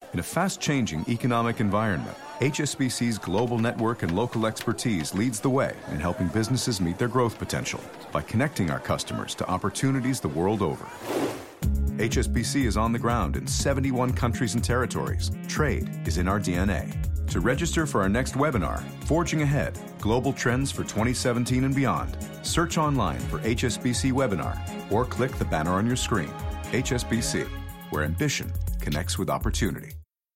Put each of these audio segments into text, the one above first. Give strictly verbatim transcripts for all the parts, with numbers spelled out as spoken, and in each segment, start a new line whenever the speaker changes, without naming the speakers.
In a fast-changing economic environment, H S B C's global network and local expertise leads the way in helping businesses meet their growth potential by connecting our customers to opportunities the world over. H S B C is on the ground in seventy-one countries and territories. Trade is in our D N A. To register for our next webinar, Forging Ahead, Global Trends for twenty seventeen and Beyond, search online for H S B C Webinar or click the banner on your screen. H S B C, where ambition connects with opportunity.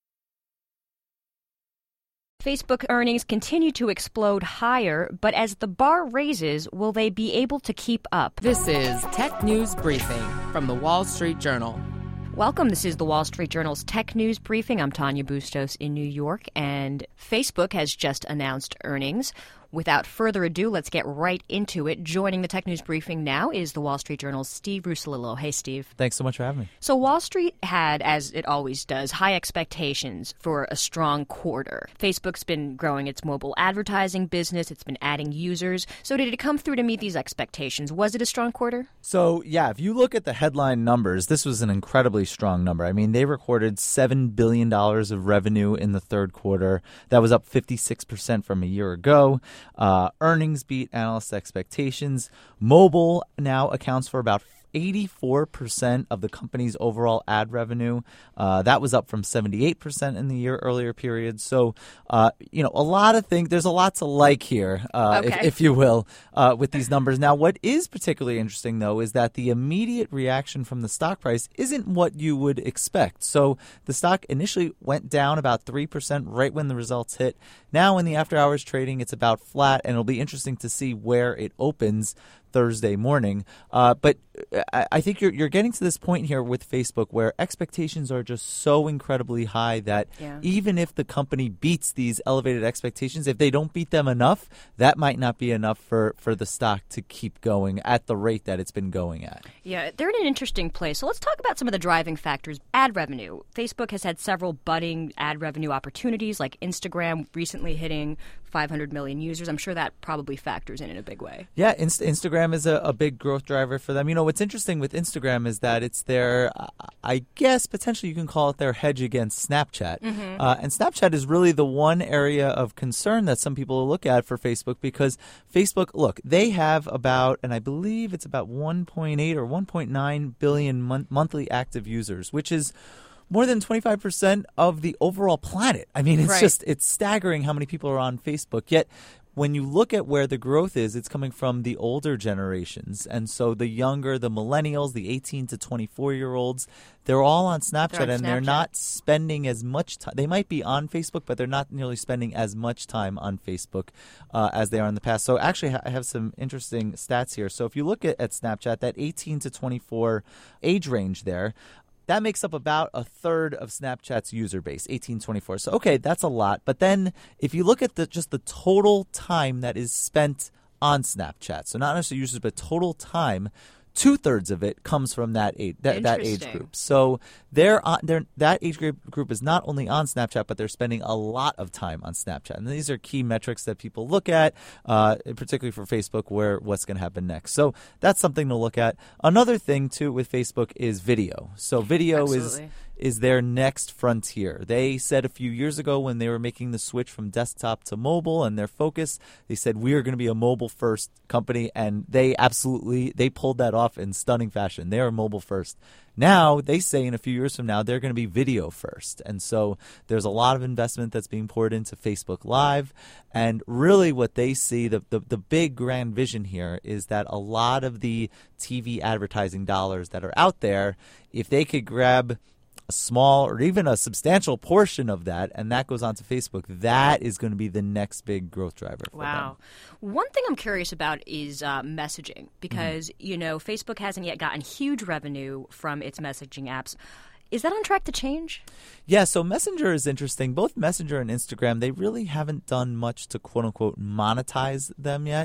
Facebook earnings continue to explode higher, but as the bar raises, will they be able to keep up?
This is Tech News Briefing from the Wall Street Journal.
Welcome. This is the Wall Street Journal's Tech News Briefing. I'm Tanya Bustos in New York, and Facebook has just announced earnings. Without further ado, let's get right into it. Joining the Tech News Briefing now is the Wall Street Journal's Steve Russolillo. Hey, Steve.
Thanks so much for having me.
So Wall Street had, as it always does, high expectations for a strong quarter. Facebook's been growing its mobile advertising business. It's been adding users. So did it come through to meet these expectations? Was it a strong quarter?
So, yeah, if you look at the headline numbers, this was an incredibly strong number. I mean, they recorded seven billion dollars of revenue in the third quarter. That was up fifty-six percent from a year ago. Uh, earnings beat analyst expectations. Mobile now accounts for about eighty-four percent of the company's overall ad revenue. Uh, that was up from seventy-eight percent in the year earlier period. So, uh, you know, a lot of things. There's a lot to like here, uh,
okay.
if, if you will, uh, with these numbers. Now, what is particularly interesting, though, is that the immediate reaction from the stock price isn't what you would expect. So the stock initially went down about three percent right when the results hit. Now in the after-hours trading, it's about flat, and it'll be interesting to see where it opens Thursday morning. Uh, but I, I think you're you're getting to this point here with Facebook where expectations are just so incredibly high that
yeah.
even if the company beats these elevated expectations, if they don't beat them enough, that might not be enough for, for the stock to keep going at the rate that it's been going at.
Yeah, they're in an interesting place. So let's talk about some of the driving factors. Ad revenue. Facebook has had several budding ad revenue opportunities, like Instagram recently hitting five hundred million users. I'm sure that probably factors in in a big way.
Yeah, Inst- Instagram is a, a big growth driver for them. You know, what's interesting with Instagram is that it's their, I guess, potentially you can call it their hedge against Snapchat.
Mm-hmm.
Uh, and Snapchat is really the one area of concern that some people look at for Facebook because Facebook, look, they have about, and I believe it's about one point eight or one point nine billion mon- monthly active users, which is more than twenty-five percent of the overall planet. I mean, it's
right.
just, it's staggering how many people are on Facebook. Yet, when you look at where the growth is, it's coming from the older generations. And so the younger, the millennials, the eighteen to twenty-four-year-olds, they're all on Snapchat,
they're on
and
Snapchat.
they're not spending as much time. They might be on Facebook, but they're not nearly spending as much time on Facebook uh, as they are in the past. So actually, I have some interesting stats here. So if you look at, at Snapchat, that eighteen to twenty-four age range there, that makes up about a third of Snapchat's user base, eighteen twenty-four. So, okay, that's a lot. But then if you look at the just the total time that is spent on Snapchat, so not necessarily users, but total time, two-thirds of it comes from that age, that, that age group. So they're on, they're, that age group, group is not only on Snapchat, but they're spending a lot of time on Snapchat. And these are key metrics that people look at, uh, particularly for Facebook, where what's going to happen next. So that's something to look at. Another thing, too, with Facebook is video. So video
Absolutely.
is is their next frontier. They said a few years ago when they were making the switch from desktop to mobile and their focus, they said we are going to be a mobile-first company, and they absolutely they pulled that off in stunning fashion. They are mobile first. Now, they say in a few years from now, they're going to be video first. And so there's a lot of investment that's being poured into Facebook Live. And really what they see, the, the, the big grand vision here is that a lot of the T V advertising dollars that are out there, if they could grab a small or even a substantial portion of that, and that goes on to Facebook, that is going to be the next big growth driver for
wow.
them.
One thing I'm curious about is uh, messaging because, mm-hmm. you know, Facebook hasn't yet gotten huge revenue from its messaging apps. Is that on track to change?
Yeah, so Messenger is interesting. Both Messenger and Instagram, they really haven't done much to quote-unquote monetize them yet.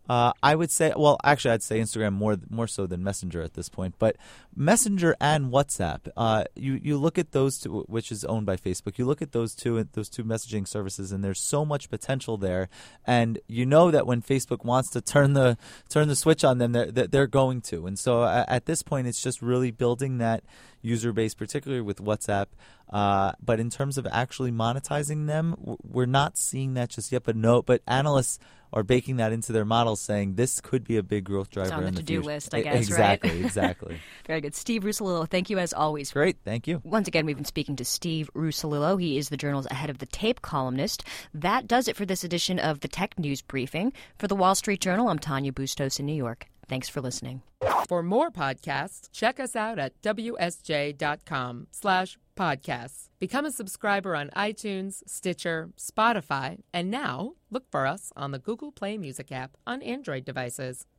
Uh, I would say, well, actually, I'd say Instagram more more so than Messenger at this point. But Messenger and WhatsApp, uh, you you look at those two, which is owned by Facebook. You look at those two those two messaging services, and there's so much potential there. And you know that when Facebook wants to turn the turn the switch on them, they're they're going to. And so uh, at this point, it's just really building that user base, particularly with WhatsApp. Uh, but in terms of actually monetizing them, we're not seeing that just yet. But no, but analysts are baking that into their models, saying this could be a big growth driver
it's on the
in the
to-do
future.
list, I guess,
exactly,
right?
Exactly.
Very good. Steve Russolillo, thank you as always.
Great, thank you.
Once again, we've been speaking to Steve Russolillo. He is the journal's Ahead of the Tape columnist. That does it for this edition of the Tech News Briefing. For the Wall Street Journal, I'm Tanya Bustos in New York. Thanks for listening.
For more podcasts, check us out at W S J dot com slash podcasts. Become a subscriber on iTunes, Stitcher, Spotify, and now look for us on the Google Play Music app on Android devices.